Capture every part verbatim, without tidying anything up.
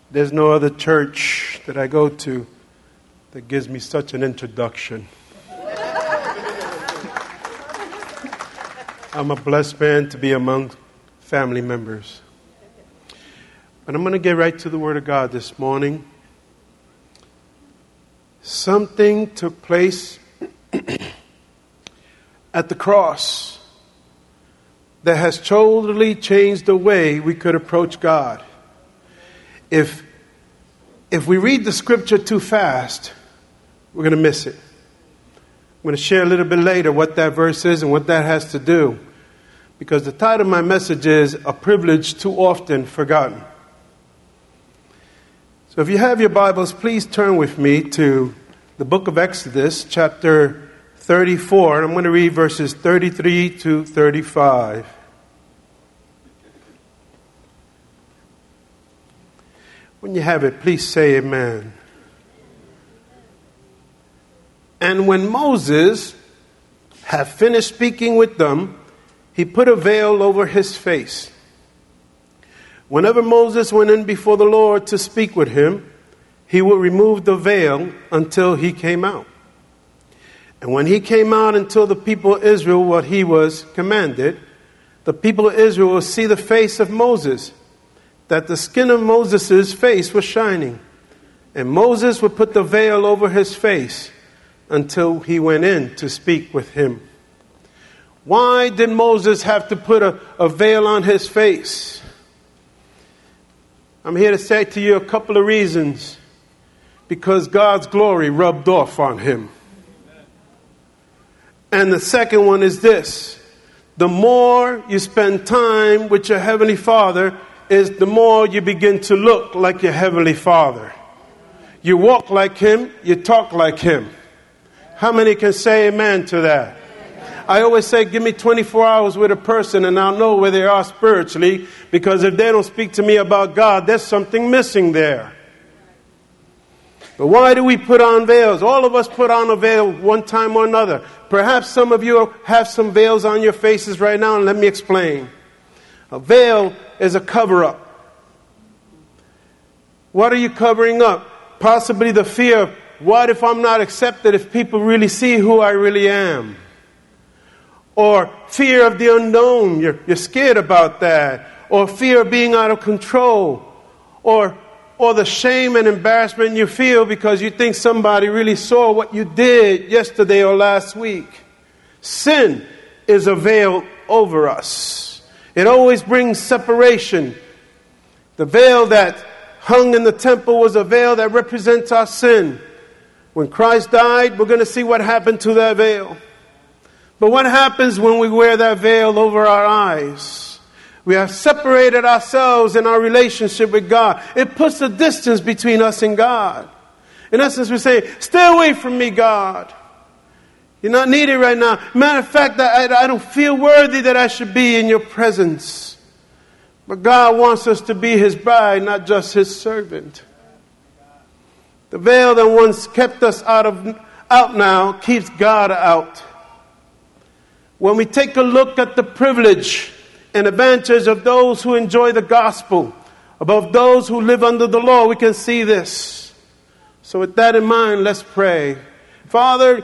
There's no other church that I go to that gives me such an introduction. I'm a blessed man to be among family members. But I'm going to get right to the Word of God this morning. Something took place at the cross that has totally changed the way we could approach God. If, if we read the scripture too fast, we're going to miss it. I'm going to share a little bit later what that verse is and what that has to do. Because the title of my message is A Privilege Too Often Forgotten. So if you have your Bibles, please turn with me to the book of Exodus, chapter thirty-four. And I'm going to read verses thirty-three to thirty-five. When you have it, please say amen. And when Moses had finished speaking with them, he put a veil over his face. Whenever Moses went in before the Lord to speak with him, he would remove the veil until he came out. And when he came out and told the people of Israel what he was commanded, the people of Israel would see the face of Moses, that the skin of Moses' face was shining. And Moses would put the veil over his face until he went in to speak with him. Why did Moses have to put a, a veil on his face? I'm here to say to you a couple of reasons. Because God's glory rubbed off on him. And the second one is this. The more you spend time with your Heavenly Father, is the more you begin to look like your Heavenly Father. You walk like Him, you talk like Him. How many can say amen to that? I always say, give me twenty-four hours with a person and I'll know where they are spiritually, because if they don't speak to me about God, there's something missing there. But why do we put on veils? All of us put on a veil one time or another. Perhaps some of you have some veils on your faces right now, and let me explain. A veil is a cover-up. What are you covering up? Possibly the fear of, what if I'm not accepted if people really see who I really am? Or fear of the unknown. You're, you're scared about that. Or fear of being out of control. Or, or the shame and embarrassment you feel because you think somebody really saw what you did yesterday or last week. Sin is a veil over us. It always brings separation. The veil that hung in the temple was a veil that represents our sin. When Christ died, we're going to see what happened to that veil. But what happens when we wear that veil over our eyes? We have separated ourselves in our relationship with God. It puts a distance between us and God. In essence, we say, stay away from me, God. You're not needed right now. Matter of fact, I, I don't feel worthy that I should be in your presence. But God wants us to be His bride, not just His servant. The veil that once kept us out of out now keeps God out. When we take a look at the privilege and advantage of those who enjoy the gospel above those who live under the law, we can see this. So with that in mind, let's pray. Father,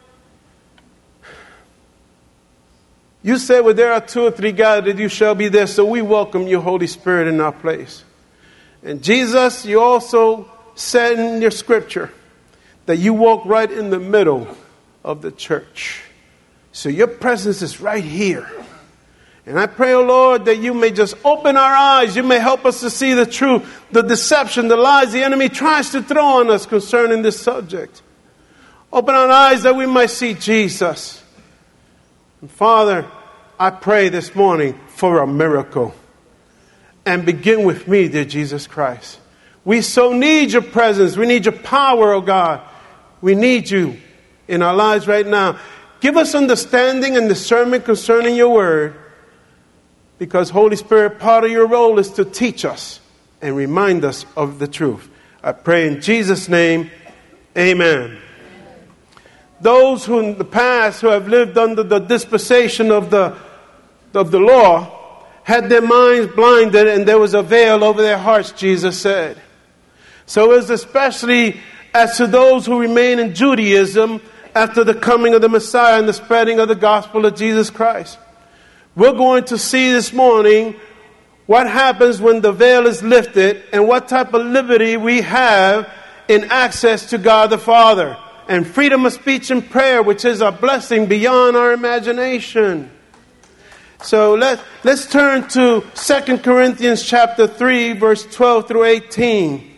you said, where there are two or three gathered, you shall be there. So we welcome your Holy Spirit in our place. And Jesus, you also said in your scripture that you walk right in the middle of the church. So your presence is right here. And I pray, oh Lord, that you may just open our eyes. You may help us to see the truth, the deception, the lies the enemy tries to throw on us concerning this subject. Open our eyes that we might see Jesus. And Father, I pray this morning for a miracle. And begin with me, dear Jesus Christ. We so need your presence. We need your power, oh God. We need you in our lives right now. Give us understanding and discernment concerning your word. Because Holy Spirit, part of your role is to teach us and remind us of the truth. I pray in Jesus' name, amen. Those who in the past who have lived under the dispensation of the, of the law had their minds blinded and there was a veil over their hearts, Jesus said. So it's especially as to those who remain in Judaism after the coming of the Messiah and the spreading of the gospel of Jesus Christ. We're going to see this morning what happens when the veil is lifted and what type of liberty we have in access to God the Father and freedom of speech and prayer, which is a blessing beyond our imagination. So let, let's turn to Second Corinthians chapter three, verse twelve through eighteen.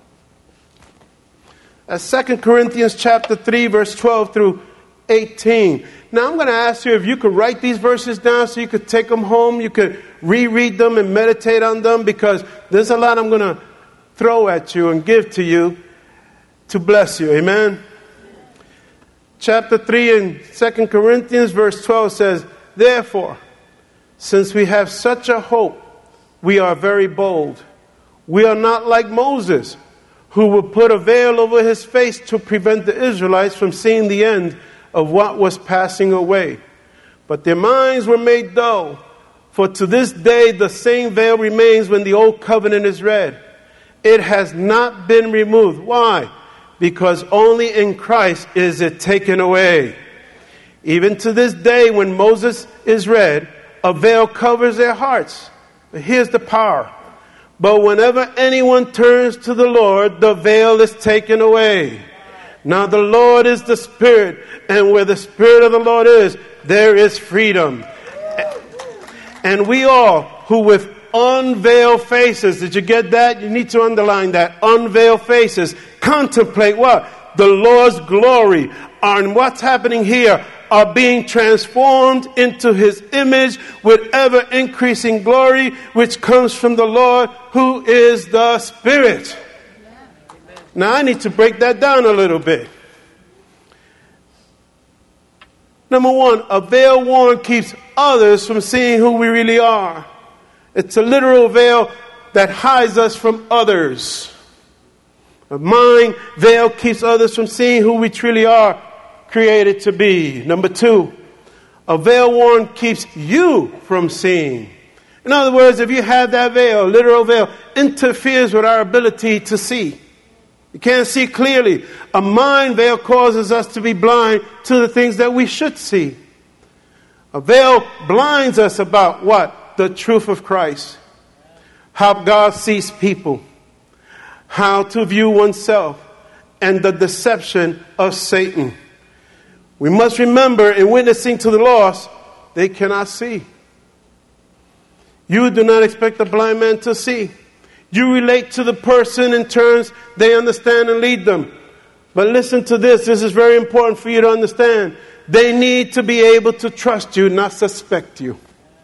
That's Second Corinthians chapter three, verse twelve through eighteen. Now I'm going to ask you if you could write these verses down so you could take them home. You could reread them and meditate on them, because there's a lot I'm going to throw at you and give to you to bless you. Amen? Chapter three in Second Corinthians, verse twelve says, "Therefore, since we have such a hope, we are very bold. We are not like Moses, who would put a veil over his face to prevent the Israelites from seeing the end of what was passing away. But their minds were made dull, for to this day the same veil remains when the old covenant is read. It has not been removed." Why? Because only in Christ is it taken away. Even to this day, when Moses is read, a veil covers their hearts. But here's the power. But whenever anyone turns to the Lord, the veil is taken away. Now the Lord is the Spirit, and where the Spirit of the Lord is, there is freedom. And we all who with unveiled faces, did you get that? You need to underline that. Unveiled faces. Contemplate what? The Lord's glory. And what's happening here? Are being transformed into His image with ever increasing glory, which comes from the Lord, who is the Spirit. Now I need to break that down a little bit. Number one, a veil worn keeps others from seeing who we really are. It's a literal veil that hides us from others. A mind veil keeps others from seeing who we truly are created to be. Number two, a veil worn keeps you from seeing. In other words, if you have that veil, literal veil, interferes with our ability to see. You can't see clearly. A mind veil causes us to be blind to the things that we should see. A veil blinds us about what? The truth of Christ. How God sees people. How to view oneself. And the deception of Satan. We must remember, in witnessing to the lost, they cannot see. You do not expect a blind man to see. You relate to the person in terms they understand and lead them. But listen to this. This is very important for you to understand. They need to be able to trust you, not suspect you.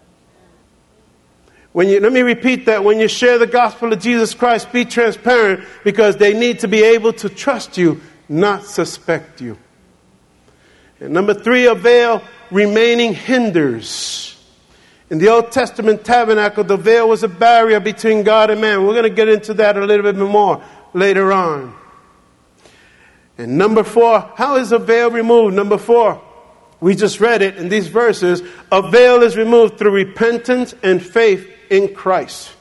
When you, let me repeat that. When you share the gospel of Jesus Christ, be transparent, because they need to be able to trust you, not suspect you. And number three, a veil remaining hinders. In the Old Testament tabernacle, the veil was a barrier between God and man. We're going to get into that a little bit more later on. And number four, how is a veil removed? Number four, we just read it in these verses. A veil is removed through repentance and faith in Christ.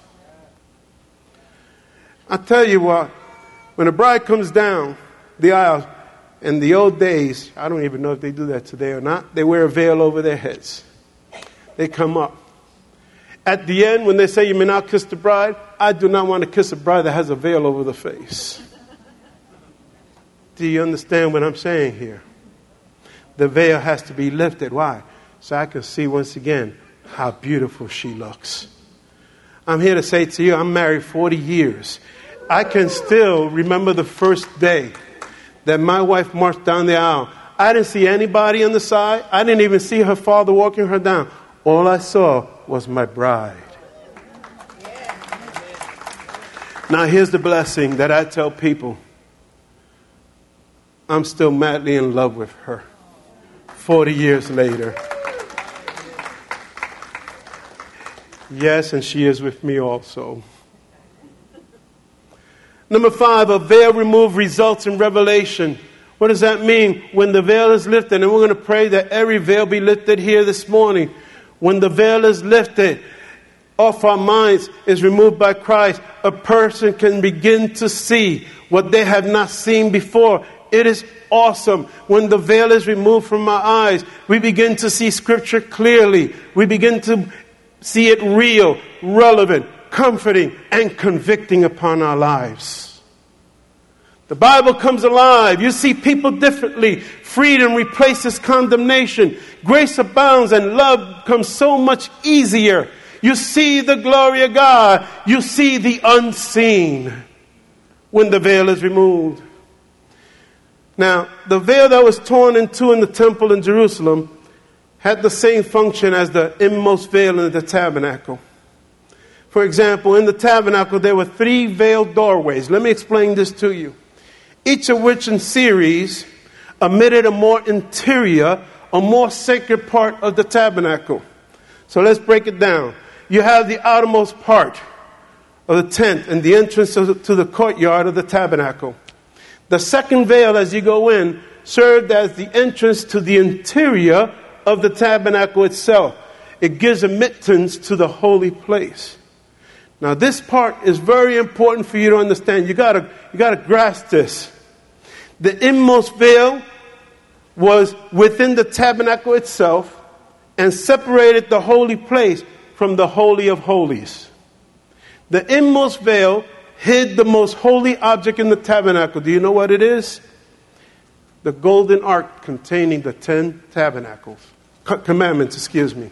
I tell you what, when a bride comes down the aisle, in the old days, I don't even know if they do that today or not, they wear a veil over their heads. They come up. At the end, when they say you may not kiss the bride, I do not want to kiss a bride that has a veil over the face. Do you understand what I'm saying here? The veil has to be lifted. Why? So I can see once again how beautiful she looks. I'm here to say to you, I'm married forty years. I can still remember the first day that my wife marched down the aisle. I didn't see anybody on the side. I didn't even see her father walking her down. All I saw was my bride. Now here's the blessing that I tell people. I'm still madly in love with her. forty years later. Yes, and she is with me also. Number five, a veil removed results in revelation. What does that mean? When the veil is lifted, and we're going to pray that every veil be lifted here this morning. When the veil is lifted, off our minds is removed by Christ, a person can begin to see what they have not seen before. It is awesome. When the veil is removed from our eyes, we begin to see Scripture clearly. We begin to see it real, relevant, comforting, and convicting upon our lives. The Bible comes alive. You see people differently. Freedom replaces condemnation. Grace abounds and love comes so much easier. You see the glory of God. You see the unseen when the veil is removed. Now, the veil that was torn in two in the temple in Jerusalem had the same function as the inmost veil in the tabernacle. For example, in the tabernacle there were three veiled doorways. Let me explain this to you. Each of which in series omitted a more interior, a more sacred part of the tabernacle. So let's break it down. You have the outermost part of the tent and the entrance to the courtyard of the tabernacle. The second veil as you go in served as the entrance to the interior of the tabernacle itself. It gives admittance to the holy place. Now this part is very important for you to understand. You gotta, you gotta grasp this. The inmost veil was within the tabernacle itself and separated the holy place from the Holy of Holies. The inmost veil hid the most holy object in the tabernacle. Do you know what it is? The golden ark containing the ten tabernacles. Commandments, excuse me.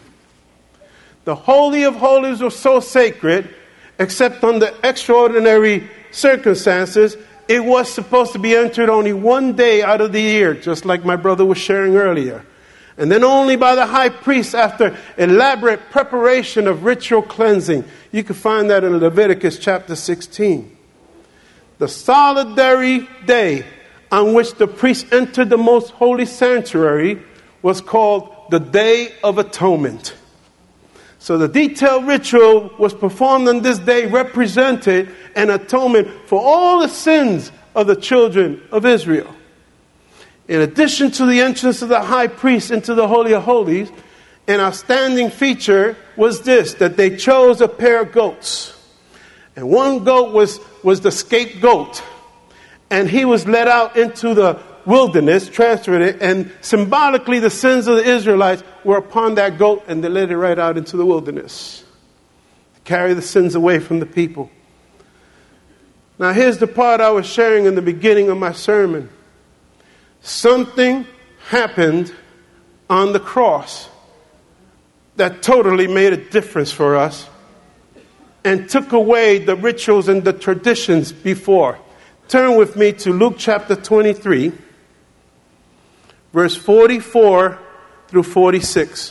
The Holy of Holies was so sacred, except under extraordinary circumstances, it was supposed to be entered only one day out of the year, just like my brother was sharing earlier. And then only by the high priest after elaborate preparation of ritual cleansing. You can find that in Leviticus chapter sixteen. The solitary day on which the priest entered the most holy sanctuary was called the Day of Atonement. So the detailed ritual was performed on this day represented an atonement for all the sins of the children of Israel. In addition to the entrance of the high priest into the Holy of Holies, an outstanding feature was this, that they chose a pair of goats. And one goat was, was the scapegoat. And he was led out into the wilderness, transferred it, and symbolically the sins of the Israelites were upon that goat, and they led it right out into the wilderness to carry the sins away from the people. Now here's the part I was sharing in the beginning of my sermon. Something happened on the cross that totally made a difference for us and took away the rituals and the traditions before. Turn with me to Luke chapter twenty-three, verse forty-four through forty-six.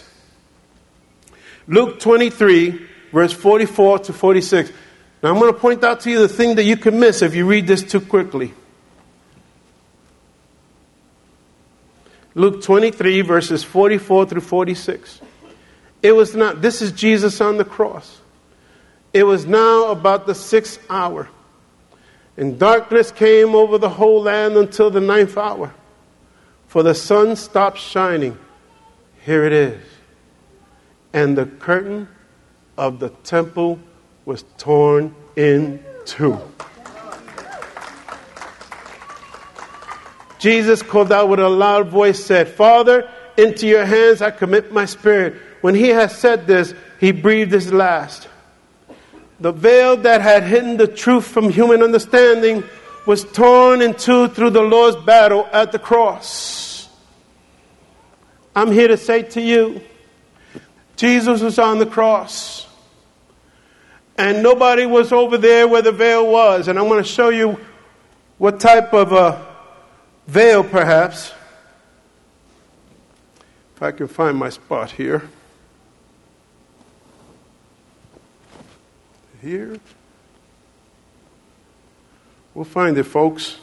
Luke twenty-three, verse forty-four to forty-six. Now I'm going to point out to you the thing that you can miss if you read this too quickly. Luke twenty-three, verses forty-four through forty-six. It was not, this is Jesus on the cross. It was now about the sixth hour. And darkness came over the whole land until the ninth hour. For the sun stopped shining. Here it is. And the curtain of the temple was torn in two. Jesus called out with a loud voice, said, Father, into your hands I commit my spirit. When he had said this, he breathed his last. The veil that had hidden the truth from human understanding was torn in two through the Lord's battle at the cross. I'm here to say to you, Jesus was on the cross. And nobody was over there where the veil was. And I'm going to show you what type of a veil, perhaps. If I can find my spot here. Here. We'll find it, folks.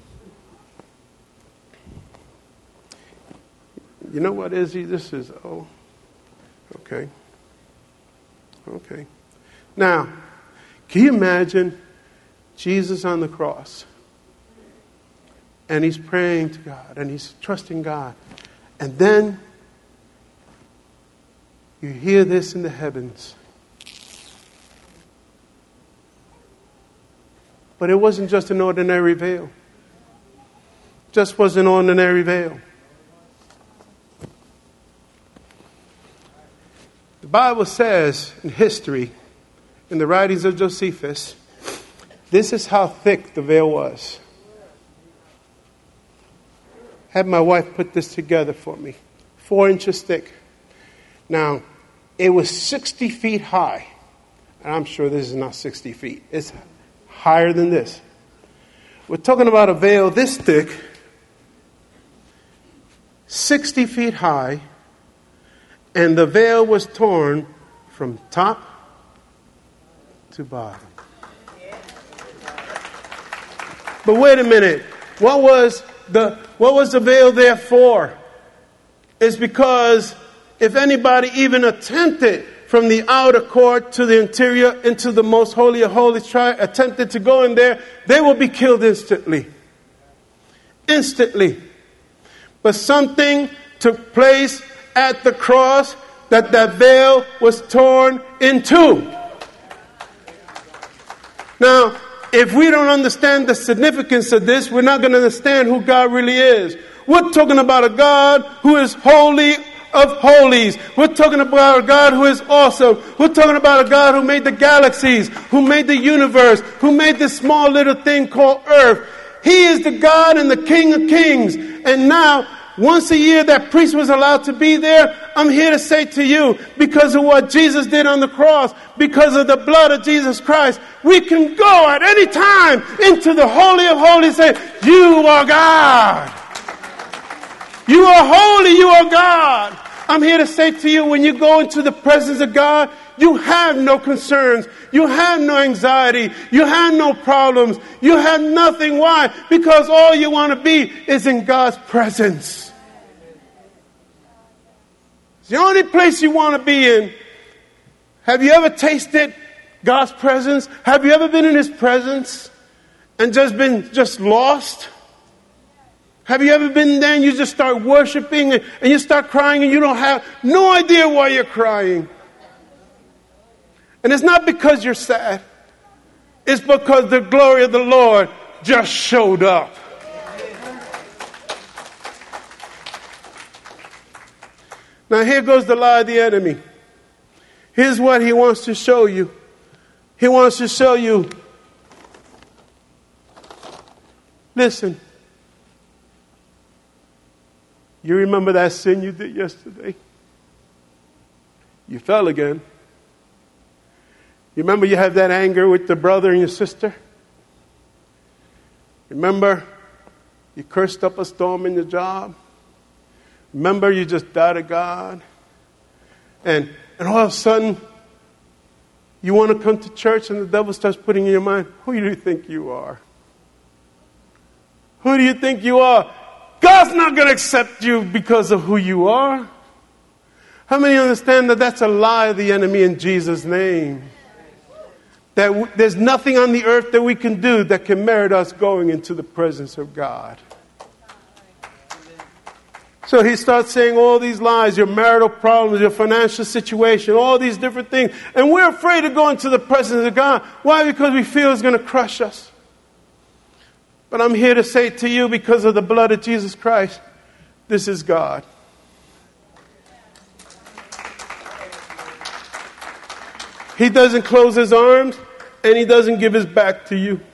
You know what, Izzy? This is, oh, okay. Okay. Now, can you imagine Jesus on the cross? And he's praying to God, and he's trusting God. And then you hear this in the heavens. But it wasn't just an ordinary veil. Just was an ordinary veil. The Bible says in history, in the writings of Josephus, this is how thick the veil was. Had my wife put this together for me. Four inches thick. Now, it was sixty feet high. And I'm sure this is not sixty feet. It's higher than this. We're talking about a veil this thick, sixty feet high, and the veil was torn from top to bottom. But wait a minute. What was the what was the veil there for? It's because if anybody even attempted from the outer court to the interior into the most holy of holies, try attempted to go in there, they will be killed instantly. Instantly. But something took place at the cross that that veil was torn in two. Now, if we don't understand the significance of this, we're not going to understand who God really is. We're talking about a God who is holy of holies. We're talking about a God who is awesome. We're talking about a God who made the galaxies, who made the universe, who made this small little thing called earth. He is the God and the King of kings. And now, once a year that priest was allowed to be there, I'm here to say to you, because of what Jesus did on the cross, because of the blood of Jesus Christ, we can go at any time into the Holy of Holies and say, you are God. You are holy, you are God. I'm here to say to you, when you go into the presence of God, you have no concerns. You have no anxiety. You have no problems. You have nothing. Why? Because all you want to be is in God's presence. It's the only place you want to be in. Have you ever tasted God's presence? Have you ever been in His presence and just been just lost? Have you ever been there and you just start worshiping and, and you start crying and you don't have no idea why you're crying? And it's not because you're sad. It's because the glory of the Lord just showed up. Now here goes the lie of the enemy. Here's what he wants to show you. He wants to show you, listen, you remember that sin you did yesterday? You fell again. You remember you had that anger with the brother and your sister? Remember you cursed up a storm in your job? Remember you just doubted God? And, and all of a sudden, you want to come to church and the devil starts putting in your mind, who do you think you are? Who do you think you are? God's not going to accept you because of who you are. How many understand that that's a lie of the enemy in Jesus' name? That w- there's nothing on the earth that we can do that can merit us going into the presence of God. So he starts saying all these lies, your marital problems, your financial situation, all these different things. And we're afraid to go into the presence of God. Why? Because we feel it's going to crush us. But I'm here to say to you, because of the blood of Jesus Christ, this is God. He doesn't close his arms and he doesn't give his back to you.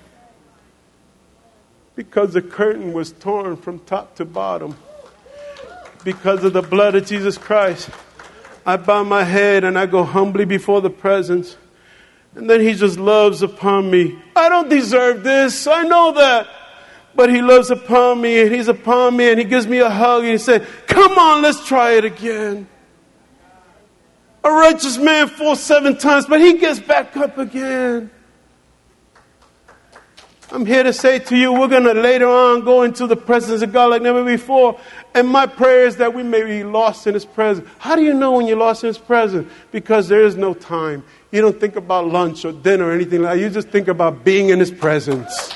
Because the curtain was torn from top to bottom. Because of the blood of Jesus Christ, I bow my head and I go humbly before the presence. And then he just loves upon me. I don't deserve this. I know that. But he loves upon me and he's upon me and he gives me a hug and he said, come on, let's try it again. A righteous man falls seven times, but he gets back up again. I'm here to say to you, we're going to later on go into the presence of God like never before. And my prayer is that we may be lost in His presence. How do you know when you're lost in His presence? Because there is no time. You don't think about lunch or dinner or anything like that. You just think about being in His presence.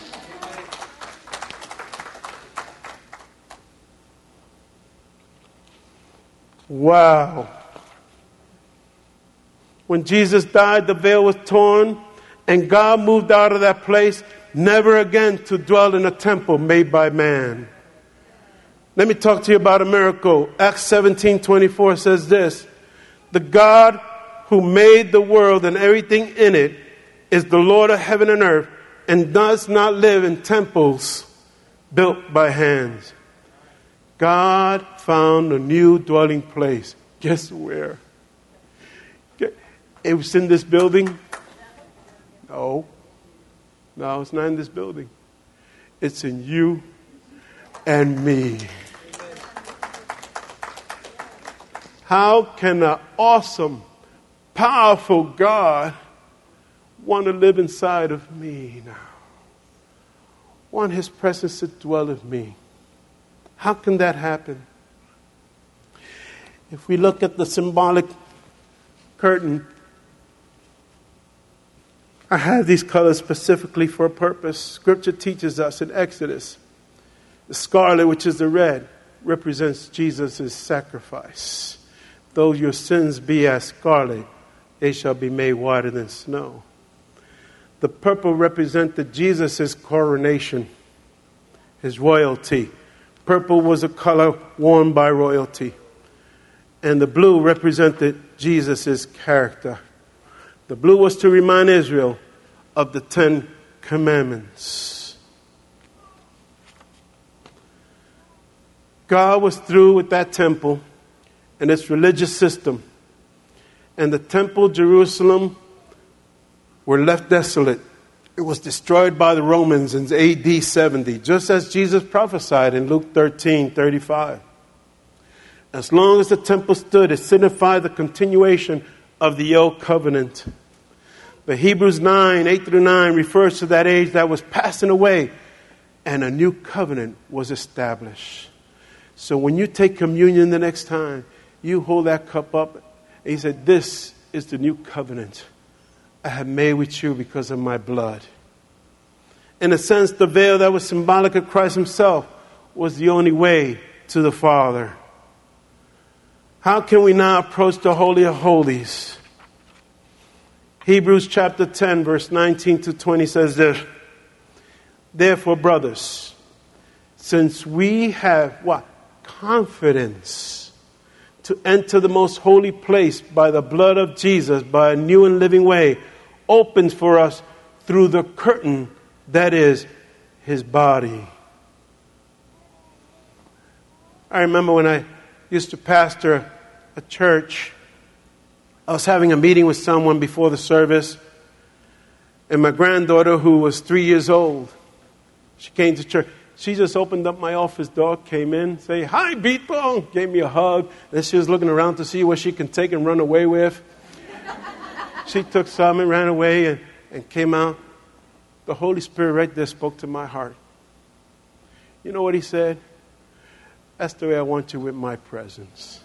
Wow. When Jesus died, the veil was torn and God moved out of that place. never again to dwell in a temple made by man. Let me talk to you about a miracle. Acts seventeen twenty-four says this: the God who made the world and everything in it is the Lord of heaven and earth, and does not live in temples built by hands. God found a new dwelling place. Guess where? It was in this building? No. No, it's not in this building. It's in you and me. How can an awesome, powerful God want to live inside of me now? Want his presence to dwell in me? How can that happen? If we look at the symbolic curtain, I have these colors specifically for a purpose. Scripture teaches us in Exodus, the scarlet, which is the red, represents Jesus' sacrifice. Though your sins be as scarlet, they shall be made whiter than snow. The purple represented Jesus' coronation, his royalty. Purple was a color worn by royalty. And the blue represented Jesus' character. The blue was to remind Israel of the Ten Commandments. God was through with that temple and its religious system. And the temple, Jerusalem, were left desolate. It was destroyed by the Romans in A D seventy, just as Jesus prophesied in Luke thirteen thirty-five. As long as the temple stood, it signified the continuation of the old covenant. But Hebrews nine, eight through nine refers to that age that was passing away and a new covenant was established. So when you take communion the next time, you hold that cup up and you say, this is the new covenant I have made with you because of my blood. In a sense, the veil that was symbolic of Christ himself was the only way to the Father. How can we now approach the Holy of Holies? Hebrews chapter ten, verse nineteen to twenty says this: therefore, brothers, since we have what? Confidence to enter the most holy place by the blood of Jesus, by a new and living way, opened for us through the curtain that is his body. I remember when I used to pastor a church, I was having a meeting with someone before the service, and my granddaughter, who was three years old, she came to church. She just opened up my office door, came in, say, hi, Beatbone, gave me a hug. And she was looking around to see what she can take and run away with. She took some and ran away and, and came out. The Holy Spirit right there spoke to my heart. You know what he said? That's the way I want you with my presence.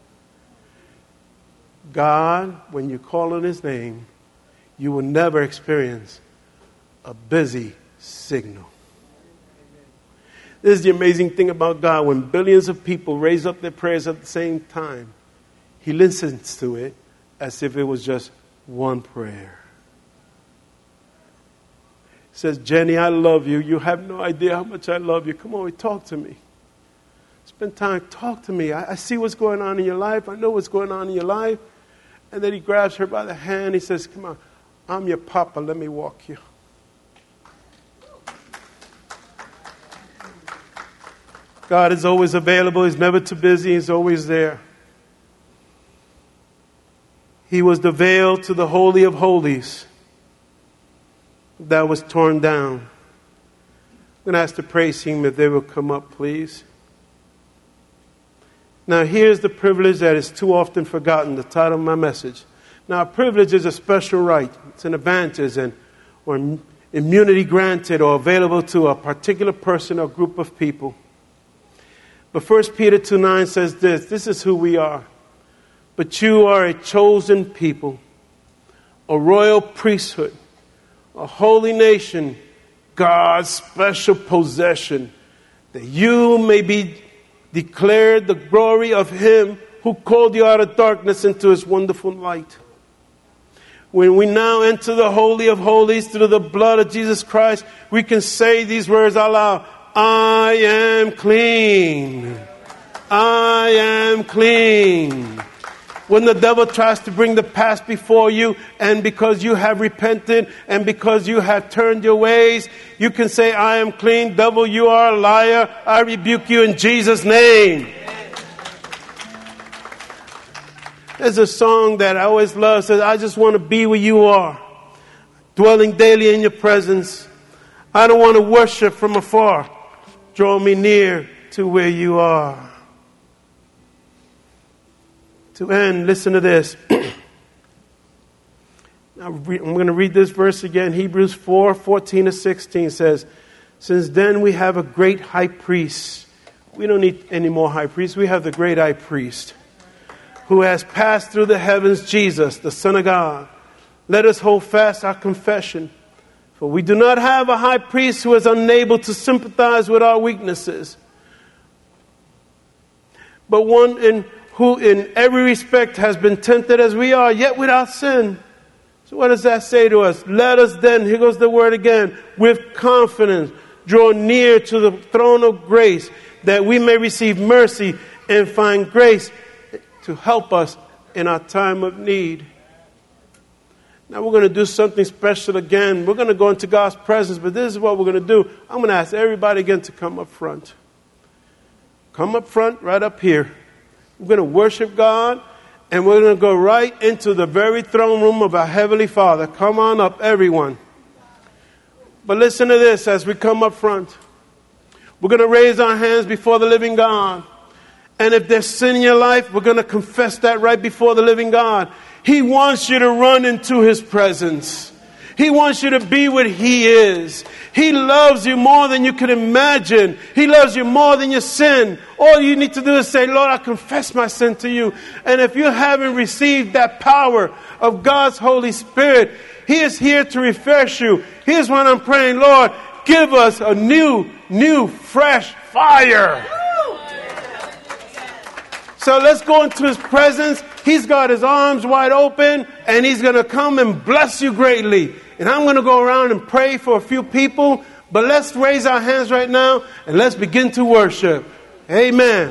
God, when you call on his name, you will never experience a busy signal. This is the amazing thing about God. When billions of people raise up their prayers at the same time, he listens to it as if it was just one prayer. He says, Jenny, I love you. You have no idea how much I love you. Come on, talk to me. Spend time, talk to me. I, I see what's going on in your life. I know what's going on in your life. And then he grabs her by the hand. He says, come on, I'm your papa. Let me walk you. God is always available. He's never too busy. He's always there. He was the veil to the Holy of Holies that was torn down. I'm going to ask the praise team if they will come up, please. Now, here's the privilege that is too often forgotten, the title of my message. Now, a privilege is a special right. It's an advantage and or immunity granted or available to a particular person or group of people. But First Peter two nine says this: this is who we are. But you are a chosen people, a royal priesthood, a holy nation, God's special possession, that you may be declared the glory of him who called you out of darkness into his wonderful light. When we now enter the Holy of Holies through the blood of Jesus Christ, we can say these words out loud. I am clean. I am clean. When the devil tries to bring the past before you, and because you have repented and because you have turned your ways, you can say, I am clean. Devil, you are a liar. I rebuke you in Jesus' name. There's a song that I always love. It says, I just want to be where you are, dwelling daily in your presence. I don't want to worship from afar. Draw me near to where you are. To end, listen to this. I'm going to read this verse again. Hebrews four, fourteen to sixteen says, since then we have a great high priest. We don't need any more high priests. We have the great high priest who has passed through the heavens, Jesus, the Son of God. Let us hold fast our confession. For we do not have a high priest who is unable to sympathize with our weaknesses, but one in who in every respect has been tempted as we are, yet without sin. So what does that say to us? Let us then, here goes the word again, with confidence draw near to the throne of grace, that we may receive mercy and find grace to help us in our time of need. Now we're going to do something special again. We're going to go into God's presence, but this is what we're going to do. I'm going to ask everybody again to come up front. Come up front, right up here. We're going to worship God, and we're going to go right into the very throne room of our Heavenly Father. Come on up, everyone. But listen to this as we come up front. We're going to raise our hands before the living God. And if there's sin in your life, we're going to confess that right before the living God. He wants you to run into His presence. He wants you to be what He is. He loves you more than you can imagine. He loves you more than your sin. All you need to do is say, Lord, I confess my sin to you. And if you haven't received that power of God's Holy Spirit, He is here to refresh you. Here's what I'm praying, Lord, give us a new, new, fresh fire. So let's go into His presence. He's got His arms wide open, and He's going to come and bless you greatly. And I'm going to go around and pray for a few people. But let's raise our hands right now, and let's begin to worship. Amen.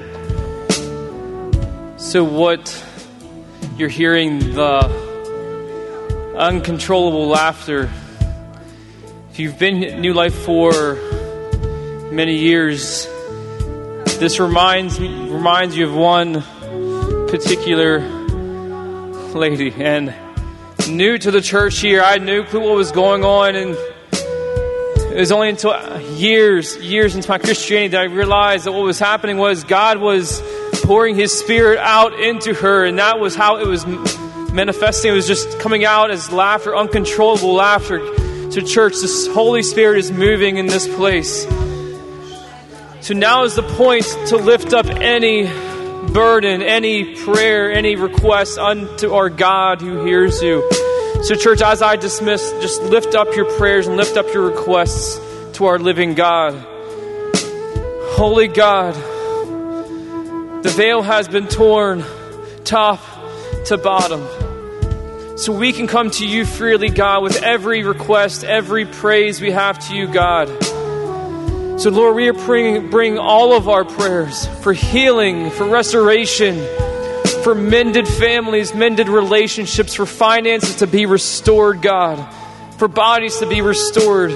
So what you're hearing, the uncontrollable laughter. If you've been at New Life for many years, this reminds me, reminds you of one particular lady, and new to the church here, I had no clue what was going on, and it was only until years, years into my Christianity that I realized that what was happening was God was pouring His Spirit out into her, and that was how it was manifesting. It was just coming out as laughter, uncontrollable laughter to church. This Holy Spirit is moving in this place. So now is the point to lift up any burden, any prayer, any request unto our God who hears you. So church, as I dismiss, just lift up your prayers and lift up your requests to our living God. Holy God, the veil has been torn top to bottom. So we can come to you freely, God, with every request, every praise we have to you, God. So, Lord, we are bringing bring all of our prayers for healing, for restoration, for mended families, mended relationships, for finances to be restored, God, for bodies to be restored.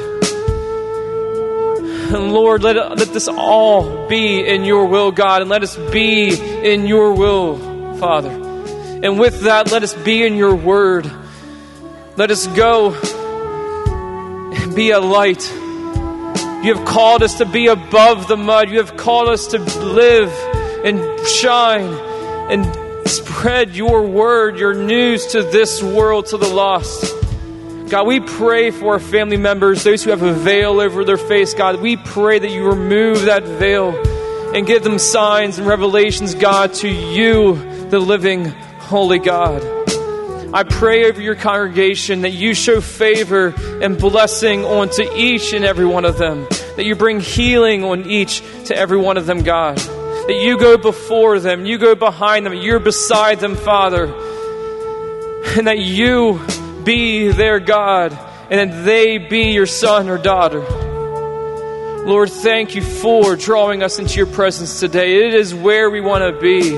And, Lord, let, it, let this all be in your will, God, and let us be in your will, Father. And with that, let us be in your word. Let us go and be a light. You have called us to be above the mud. You have called us to live and shine and spread your word, your news to this world, to the lost. God, we pray for our family members, those who have a veil over their face. God, we pray that you remove that veil and give them signs and revelations, God, to you, the living, holy God. I pray over your congregation that you show favor and blessing onto each and every one of them. That you bring healing on each to every one of them, God. That you go before them, you go behind them, you're beside them, Father. And that you be their God and that they be your son or daughter. Lord, thank you for drawing us into your presence today. It is where we want to be.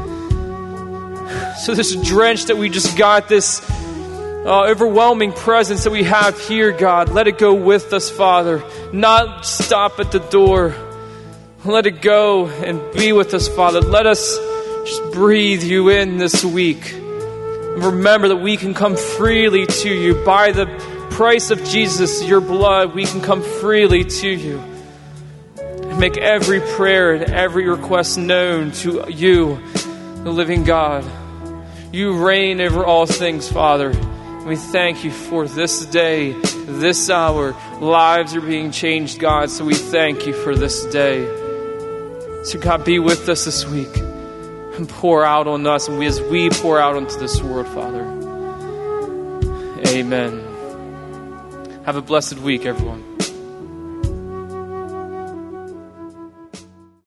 So this drench that we just got, this uh, overwhelming presence that we have here, God, let it go with us, Father. Not stop at the door. Let it go and be with us, Father. Let us just breathe you in this week. And remember that we can come freely to you. By the price of Jesus, your blood, we can come freely to you. And make every prayer and every request known to you, the living God. You reign over all things, Father. And we thank you for this day, this hour. Lives are being changed, God, so we thank you for this day. So God, be with us this week and pour out on us and we, as we pour out into this world, Father. Amen. Have a blessed week, everyone.